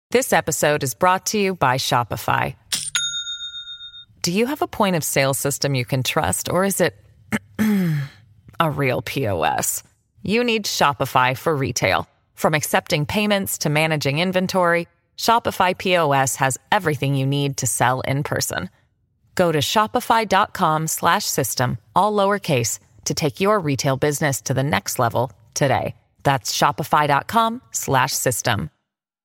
This episode is brought to you by Shopify. Do you have a point of sale system you can trust, or is it a real POS? You need Shopify for retail. From accepting payments to managing inventory, Shopify POS has everything you need to sell in person. Go to shopify.com/system, all lowercase, to take your retail business to the next level today. That's shopify.com/system.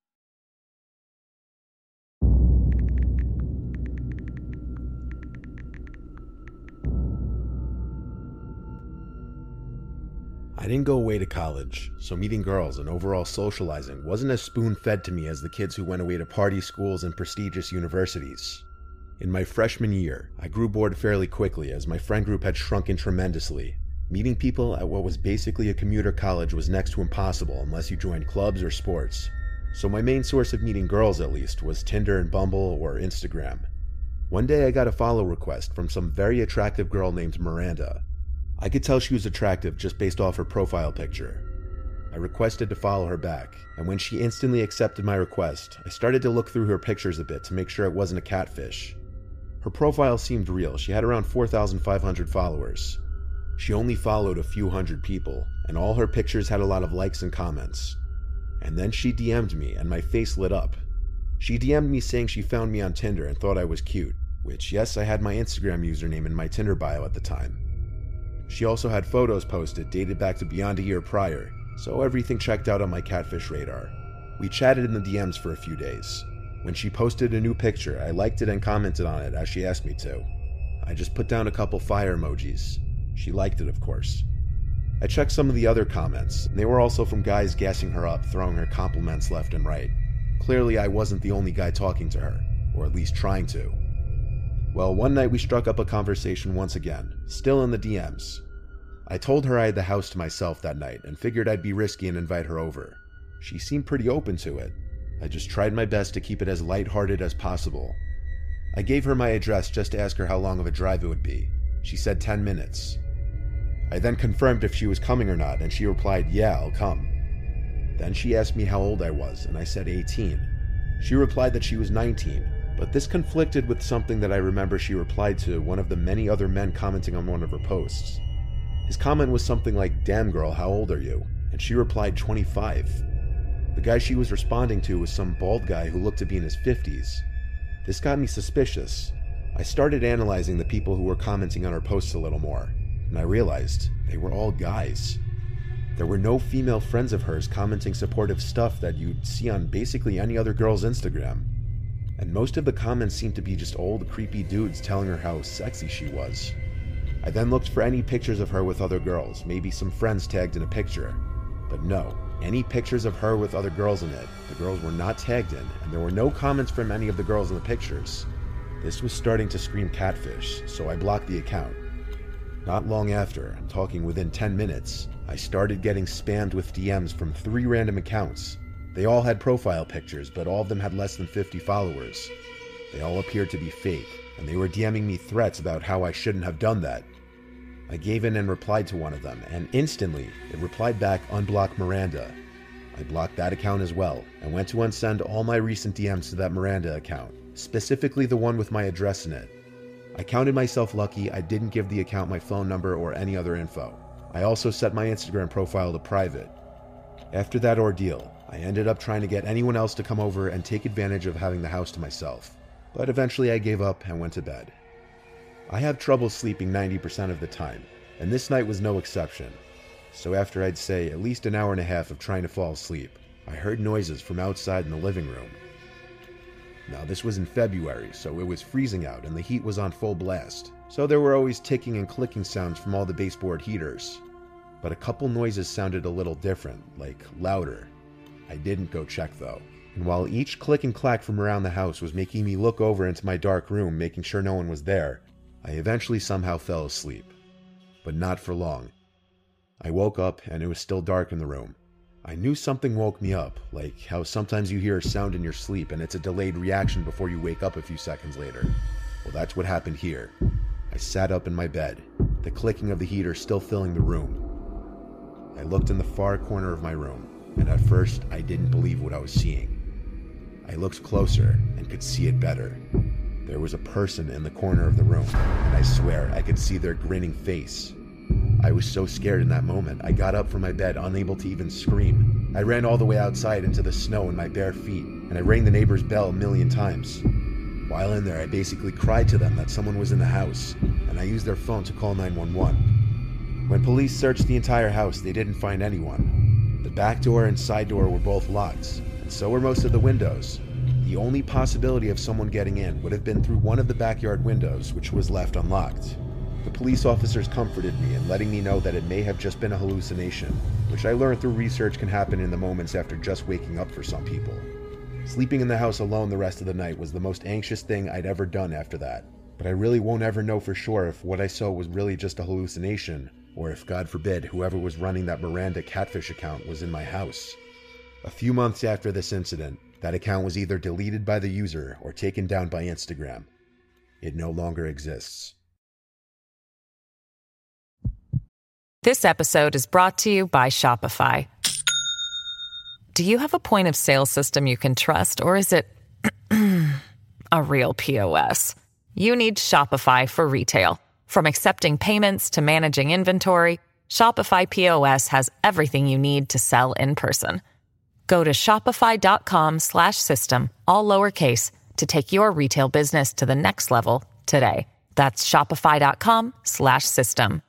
I didn't go away to college, so meeting girls and overall socializing wasn't as spoon-fed to me as the kids who went away to party schools and prestigious universities. In my freshman year, I grew bored fairly quickly as my friend group had shrunken tremendously. Meeting people at what was basically a commuter college was next to impossible unless you joined clubs or sports. So my main source of meeting girls, at least, was Tinder and Bumble or Instagram. One day I got a follow request from some very attractive girl named Miranda. I could tell she was attractive just based off her profile picture. I requested to follow her back, and when she instantly accepted my request, I started to look through her pictures a bit to make sure it wasn't a catfish. Her profile seemed real. She had around 4,500 followers. She only followed a few hundred people, and all her pictures had a lot of likes and comments. And then she DM'd me, and my face lit up. She DM'd me saying she found me on Tinder and thought I was cute, which, yes, I had my Instagram username in my Tinder bio at the time. She also had photos posted dated back to beyond a year prior, so everything checked out on my catfish radar. We chatted in the DMs for a few days. When she posted a new picture, I liked it and commented on it as she asked me to. I just put down a couple fire emojis. She liked it, of course. I checked some of the other comments, and they were also from guys gassing her up, throwing her compliments left and right. Clearly, I wasn't the only guy talking to her, or at least trying to. Well, one night we struck up a conversation once again, still in the DMs. I told her I had the house to myself that night and figured I'd be risky and invite her over. She seemed pretty open to it. I just tried my best to keep it as lighthearted as possible. I gave her my address just to ask her how long of a drive it would be. She said 10 minutes. I then confirmed if she was coming or not, and she replied, "Yeah, I'll come." Then she asked me how old I was, and I said 18. She replied that she was 19. But this conflicted with something that I remember she replied to one of the many other men commenting on one of her posts. His comment was something like, "Damn girl, how old are you?" And she replied 25. The guy she was responding to was some bald guy who looked to be in his 50s. This got me suspicious. I started analyzing the people who were commenting on her posts a little more, and I realized they were all guys. There were no female friends of hers commenting supportive stuff that you'd see on basically any other girl's Instagram. And most of the comments seemed to be just old, creepy dudes telling her how sexy she was. I then looked for any pictures of her with other girls, maybe some friends tagged in a picture. But no, any pictures of her with other girls in it, the girls were not tagged in, and there were no comments from any of the girls in the pictures. This was starting to scream catfish, so I blocked the account. Not long after, I'm talking within 10 minutes, I started getting spammed with DMs from 3 random accounts. They all had profile pictures, but all of them had less than 50 followers. They all appeared to be fake, and they were DMing me threats about how I shouldn't have done that. I gave in and replied to one of them, and instantly, it replied back, "Unblock Miranda." I blocked that account as well, and went to unsend all my recent DMs to that Miranda account, specifically the one with my address in it. I counted myself lucky I didn't give the account my phone number or any other info. I also set my Instagram profile to private. After that ordeal, I ended up trying to get anyone else to come over and take advantage of having the house to myself, but eventually I gave up and went to bed. I have trouble sleeping 90% of the time, and this night was no exception. So after I'd say at least an hour and a half of trying to fall asleep, I heard noises from outside in the living room. Now this was in February, so it was freezing out and the heat was on full blast, so there were always ticking and clicking sounds from all the baseboard heaters. But a couple noises sounded a little different, like louder. I didn't go check though. And while each click and clack from around the house was making me look over into my dark room, making sure no one was there, I eventually somehow fell asleep. But not for long. I woke up and it was still dark in the room. I knew something woke me up, like how sometimes you hear a sound in your sleep and it's a delayed reaction before you wake up a few seconds later. Well, that's what happened here. I sat up in my bed, the clicking of the heater still filling the room. I looked in the far corner of my room, and at first I didn't believe what I was seeing. I looked closer and could see it better. There was a person in the corner of the room, and I swear I could see their grinning face. I was so scared in that moment, I got up from my bed, unable to even scream. I ran all the way outside into the snow in my bare feet, and I rang the neighbor's bell a million times. While in there, I basically cried to them that someone was in the house, and I used their phone to call 911. When police searched the entire house, they didn't find anyone. The back door and side door were both locked, and so were most of the windows. The only possibility of someone getting in would have been through one of the backyard windows, which was left unlocked. The police officers comforted me in letting me know that it may have just been a hallucination, which I learned through research can happen in the moments after just waking up for some people. Sleeping in the house alone the rest of the night was the most anxious thing I'd ever done after that, but I really won't ever know for sure if what I saw was really just a hallucination, or if, God forbid, whoever was running that Miranda Catfish account was in my house. A few months after this incident, that account was either deleted by the user or taken down by Instagram. It no longer exists. This episode is brought to you by Shopify. Do you have a point of sale system you can trust, or is it a real POS? You need Shopify for retail. From accepting payments to managing inventory, Shopify POS has everything you need to sell in person. Go to shopify.com/system, all lowercase, to take your retail business to the next level today. That's shopify.com/system.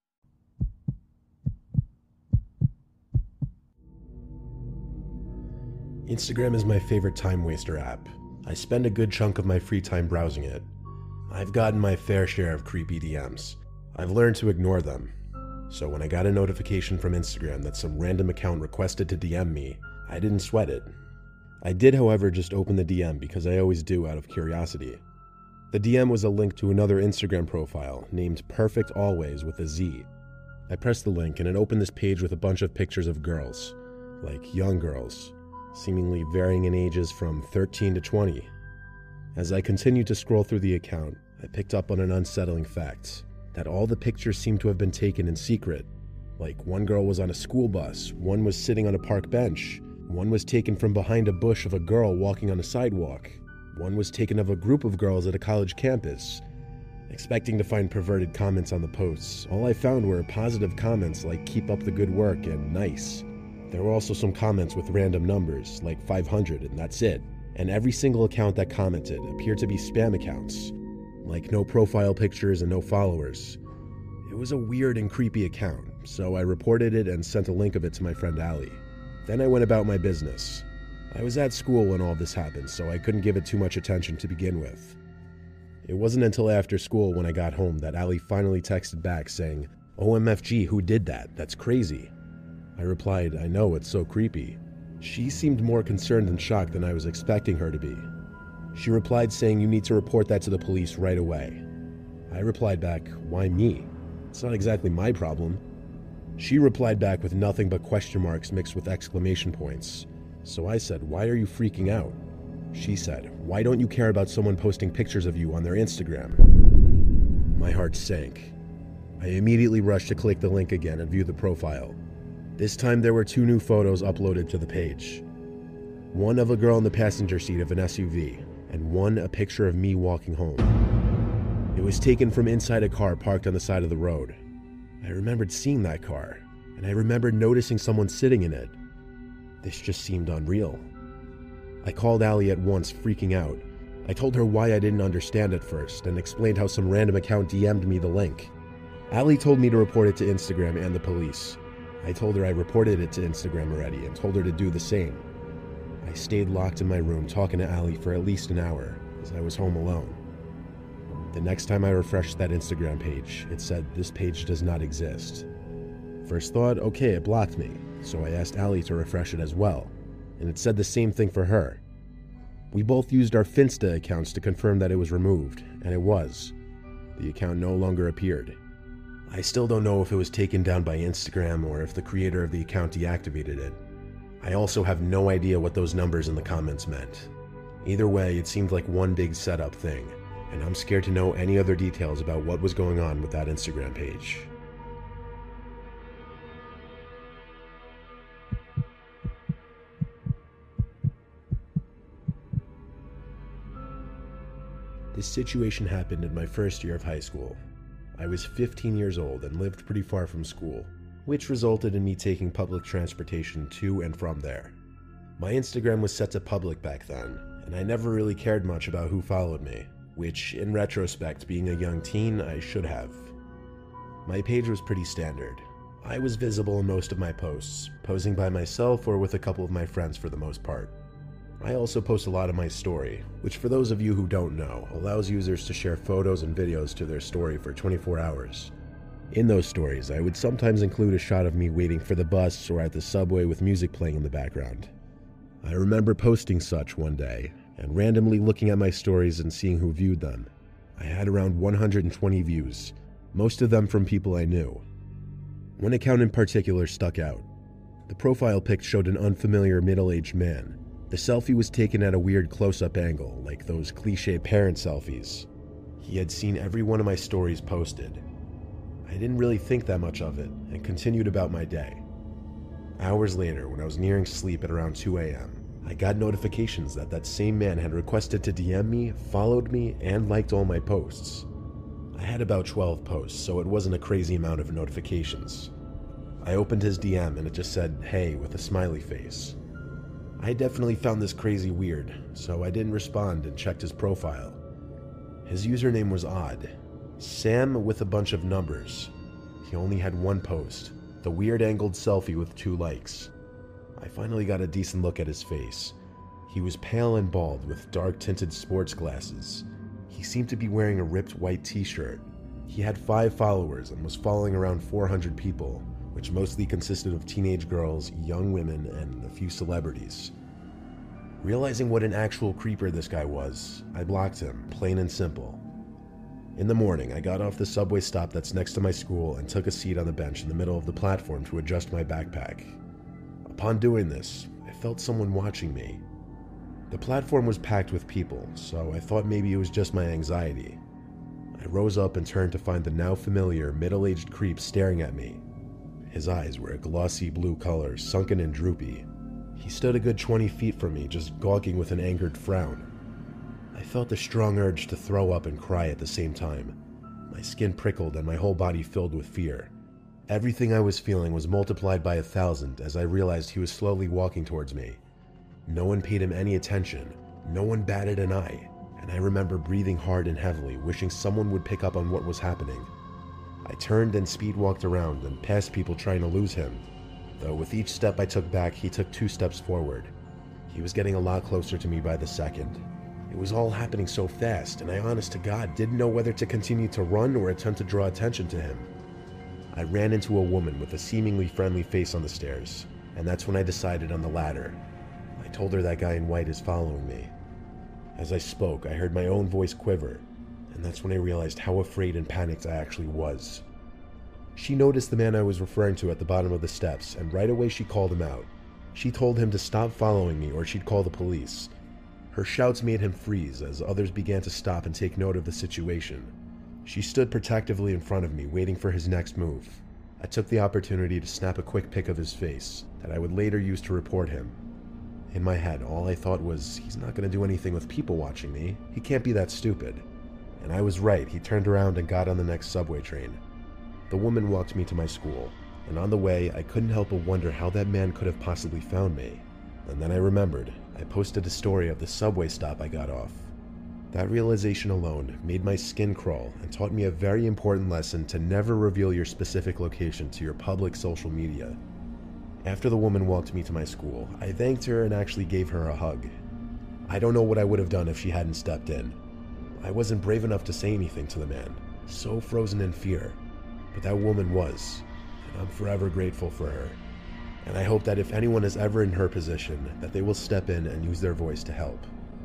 Instagram is my favorite time waster app. I spend a good chunk of my free time browsing it. I've gotten my fair share of creepy DMs. I've learned to ignore them. So when I got a notification from Instagram that some random account requested to DM me, I didn't sweat it. I did, however, just open the DM because I always do out of curiosity. The DM was a link to another Instagram profile named Perfect Always with a Z. I pressed the link and it opened this page with a bunch of pictures of girls, like young girls, seemingly varying in ages from 13 to 20. As I continued to scroll through the account, I picked up on an unsettling fact, that all the pictures seemed to have been taken in secret. Like, one girl was on a school bus, one was sitting on a park bench, one was taken from behind a bush of a girl walking on a sidewalk, one was taken of a group of girls at a college campus. Expecting to find perverted comments on the posts, all I found were positive comments like "keep up the good work" and "nice." There were also some comments with random numbers, like 500, and that's it. And every single account that commented appeared to be spam accounts, like no profile pictures and no followers. It was a weird and creepy account, so I reported it and sent a link of it to my friend Allie. Then I went about my business. I was at school when all this happened, so I couldn't give it too much attention to begin with. It wasn't until after school when I got home that Allie finally texted back saying, "OMFG, who did that? That's crazy." I replied, "I know, it's so creepy." She seemed more concerned and shocked than I was expecting her to be. She replied saying, "You need to report that to the police right away." I replied back, "Why me? It's not exactly my problem." She replied back with nothing but question marks mixed with exclamation points. So I said, "Why are you freaking out?" She said, "Why don't you care about someone posting pictures of you on their Instagram?" My heart sank. I immediately rushed to click the link again and view the profile. This time there were 2 new photos uploaded to the page. One of a girl in the passenger seat of an SUV, and one a picture of me walking home. It was taken from inside a car parked on the side of the road. I remembered seeing that car, and I remembered noticing someone sitting in it. This just seemed unreal. I called Allie at once, freaking out. I told her why I didn't understand at first, and explained how some random account DM'd me the link. Allie told me to report it to Instagram and the police. I told her I reported it to Instagram already and told her to do the same. I stayed locked in my room talking to Allie for at least an hour, as I was home alone. The next time I refreshed that Instagram page, it said, "This page does not exist." First thought, okay, it blocked me, so I asked Allie to refresh it as well, and it said the same thing for her. We both used our Finsta accounts to confirm that it was removed, and it was. The account no longer appeared. I still don't know if it was taken down by Instagram or if the creator of the account deactivated it. I also have no idea what those numbers in the comments meant. Either way, it seemed like one big setup thing, and I'm scared to know any other details about what was going on with that Instagram page. This situation happened in my first year of high school. I was 15 years old and lived pretty far from school, which resulted in me taking public transportation to and from there. My Instagram was set to public back then, and I never really cared much about who followed me, which, in retrospect, being a young teen, I should have. My page was pretty standard. I was visible in most of my posts, posing by myself or with a couple of my friends for the most part. I also post a lot of my story, which for those of you who don't know, allows users to share photos and videos to their story for 24 hours. In those stories, I would sometimes include a shot of me waiting for the bus or at the subway with music playing in the background. I remember posting such one day, and randomly looking at my stories and seeing who viewed them. I had around 120 views, most of them from people I knew. One account in particular stuck out. The profile pic showed an unfamiliar middle-aged man. The selfie was taken at a weird close-up angle, like those cliché parent selfies. He had seen every one of my stories posted. I didn't really think that much of it, and continued about my day. Hours later, when I was nearing sleep at around 2 a.m., I got notifications that that same man had requested to DM me, followed me, and liked all my posts. I had about 12 posts, so it wasn't a crazy amount of notifications. I opened his DM and it just said, "Hey," with a smiley face. I definitely found this crazy weird, so I didn't respond and checked his profile. His username was odd. Sam with a bunch of numbers. He only had one post, the weird angled selfie with 2 likes. I finally got a decent look at his face. He was pale and bald with dark tinted sports glasses. He seemed to be wearing a ripped white t-shirt. He had 5 followers and was following around 400 people, which mostly consisted of teenage girls, young women, and a few celebrities. Realizing what an actual creeper this guy was, I blocked him, plain and simple. In the morning, I got off the subway stop that's next to my school and took a seat on the bench in the middle of the platform to adjust my backpack. Upon doing this, I felt someone watching me. The platform was packed with people, so I thought maybe it was just my anxiety. I rose up and turned to find the now familiar middle-aged creep staring at me. His eyes were a glossy blue color, sunken and droopy. He stood a good 20 feet from me, just gawking with an angered frown. I felt a strong urge to throw up and cry at the same time. My skin prickled and my whole body filled with fear. Everything I was feeling was multiplied by 1,000 as I realized he was slowly walking towards me. No one paid him any attention, no one batted an eye, and I remember breathing hard and heavily, wishing someone would pick up on what was happening. I turned and speed walked around and past people trying to lose him, though with each step I took back, he took 2 steps forward. He was getting a lot closer to me by the second. It was all happening so fast, and I honest to God didn't know whether to continue to run or attempt to draw attention to him. I ran into a woman with a seemingly friendly face on the stairs, and that's when I decided on the latter. I told her that guy in white is following me. As I spoke, I heard my own voice quiver, and that's when I realized how afraid and panicked I actually was. She noticed the man I was referring to at the bottom of the steps, and right away she called him out. She told him to stop following me or she'd call the police. Her shouts made him freeze as others began to stop and take note of the situation. She stood protectively in front of me, waiting for his next move. I took the opportunity to snap a quick pic of his face that I would later use to report him. In my head, all I thought was, he's not going to do anything with people watching me. He can't be that stupid. And I was right. He turned around and got on the next subway train. The woman walked me to my school, and on the way, I couldn't help but wonder how that man could have possibly found me. And then I remembered. I posted a story of the subway stop I got off. That realization alone made my skin crawl and taught me a very important lesson to never reveal your specific location to your public social media. After the woman walked me to my school, I thanked her and actually gave her a hug. I don't know what I would have done if she hadn't stepped in. I wasn't brave enough to say anything to the man, so frozen in fear. But that woman was, and I'm forever grateful for her. And I hope that if anyone is ever in her position, that they will step in and use their voice to help.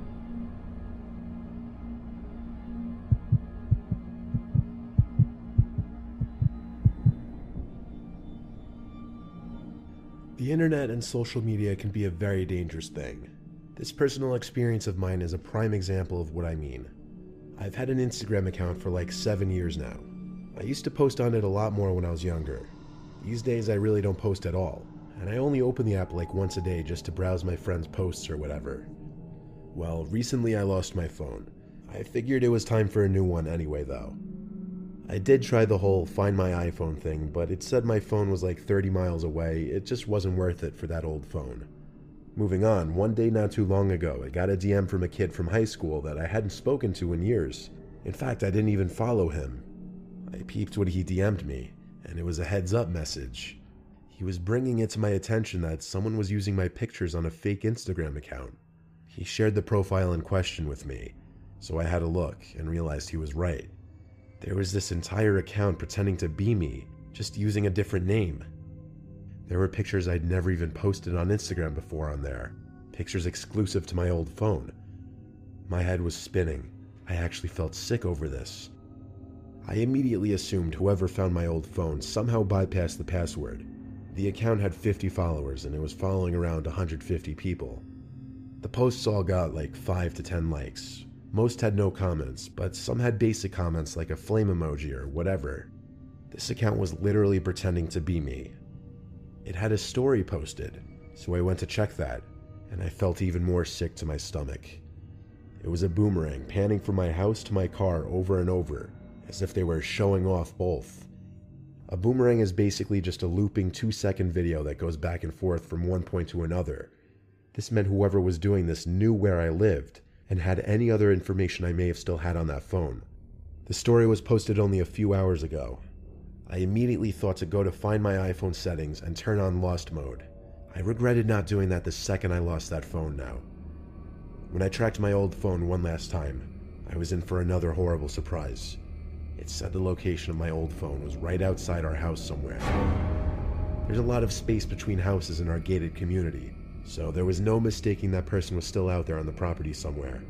The internet and social media can be a very dangerous thing. This personal experience of mine is a prime example of what I mean. I've had an Instagram account for like 7 years now. I used to post on it a lot more when I was younger. These days I really don't post at all, and I only open the app like once a day just to browse my friends' posts or whatever. Well, recently I lost my phone. I figured it was time for a new one anyway, though. I did try the whole Find My iPhone thing, but it said my phone was like 30 miles away. It just wasn't worth it for that old phone. Moving on, one day not too long ago, I got a DM from a kid from high school that I hadn't spoken to in years. In fact, I didn't even follow him. I peeped what he DM'd me, and it was a heads-up message. He was bringing it to my attention that someone was using my pictures on a fake Instagram account. He shared the profile in question with me, so I had a look and realized he was right. There was this entire account pretending to be me, just using a different name. There were pictures I'd never even posted on Instagram before on there, pictures exclusive to my old phone. My head was spinning. I actually felt sick over this. I immediately assumed whoever found my old phone somehow bypassed the password. The account had 50 followers and it was following around 150 people. The posts all got like 5 to 10 likes. Most had no comments, but some had basic comments like a flame emoji or whatever. This account was literally pretending to be me. It had a story posted, so I went to check that, and I felt even more sick to my stomach. It was a boomerang panning from my house to my car over and over, as if they were showing off both. A boomerang is basically just a looping 2-second video that goes back and forth from one point to another. This meant whoever was doing this knew where I lived, and had any other information I may have still had on that phone. The story was posted only a few hours ago. I immediately thought to go to Find My iPhone settings and turn on Lost Mode. I regretted not doing that the second I lost that phone now. When I tracked my old phone one last time, I was in for another horrible surprise. It said the location of my old phone was right outside our house somewhere. There's a lot of space between houses in our gated community, so there was no mistaking that person was still out there on the property somewhere.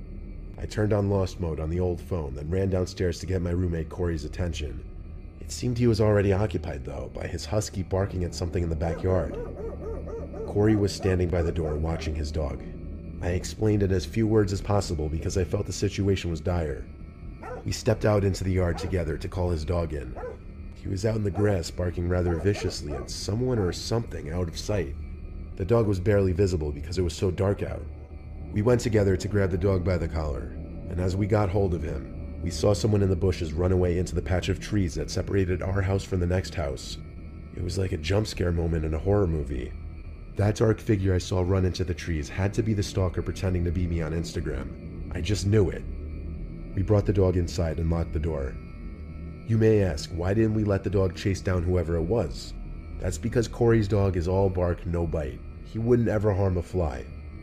I turned on Lost Mode on the old phone, then ran downstairs to get my roommate Corey's attention. It seemed he was already occupied, though, by his husky barking at something in the backyard. Corey was standing by the door watching his dog. I explained in as few words as possible because I felt the situation was dire. We stepped out into the yard together to call his dog in. He was out in the grass barking rather viciously at someone or something out of sight. The dog was barely visible because it was so dark out. We went together to grab the dog by the collar, and as we got hold of him, we saw someone in the bushes run away into the patch of trees that separated our house from the next house. It was like a jump scare moment in a horror movie. That dark figure I saw run into the trees had to be the stalker pretending to be me on Instagram. I just knew it. We brought the dog inside and locked the door. You may ask, why didn't we let the dog chase down whoever it was? That's because Corey's dog is all bark, no bite. He wouldn't ever harm a fly.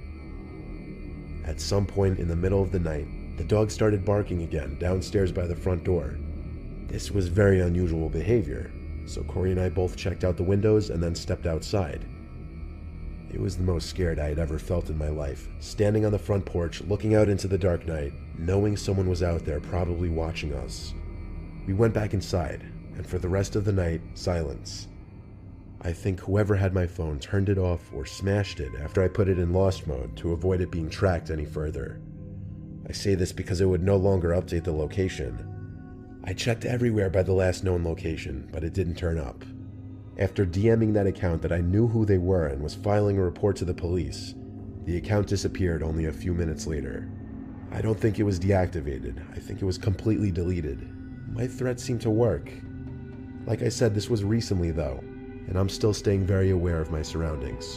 At some point in the middle of the night, the dog started barking again downstairs by the front door. This was very unusual behavior, so Corey and I both checked out the windows and then stepped outside. It was the most scared I had ever felt in my life, standing on the front porch, looking out into the dark night, knowing someone was out there probably watching us. We went back inside, and for the rest of the night, silence. I think whoever had my phone turned it off or smashed it after I put it in Lost Mode to avoid it being tracked any further. I say this because it would no longer update the location. I checked everywhere by the last known location, but it didn't turn up. After DMing that account that I knew who they were and was filing a report to the police, the account disappeared only a few minutes later. I don't think it was deactivated. I think it was completely deleted. My threat seemed to work. Like I said, this was recently though, and I'm still staying very aware of my surroundings.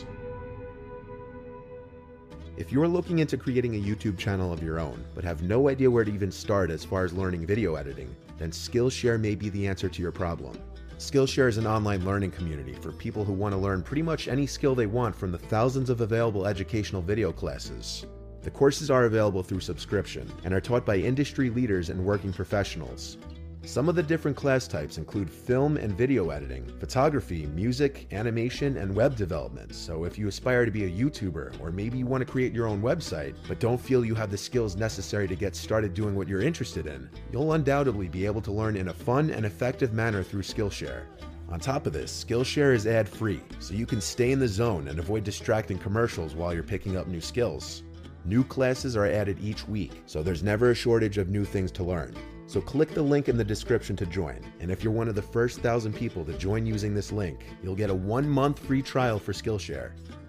If you're looking into creating a YouTube channel of your own, but have no idea where to even start as far as learning video editing, then Skillshare may be the answer to your problem. Skillshare is an online learning community for people who want to learn pretty much any skill they want from the thousands of available educational video classes. The courses are available through subscription and are taught by industry leaders and working professionals. Some of the different class types include film and video editing, photography, music, animation, and web development. So if you aspire to be a YouTuber, or maybe you want to create your own website, but don't feel you have the skills necessary to get started doing what you're interested in, you'll undoubtedly be able to learn in a fun and effective manner through Skillshare. On top of this, Skillshare is ad-free, so you can stay in the zone and avoid distracting commercials while you're picking up new skills. New classes are added each week, so there's never a shortage of new things to learn. So click the link in the description to join, and if you're one of the first 1,000 people to join using this link, you'll get a 1-month free trial for Skillshare.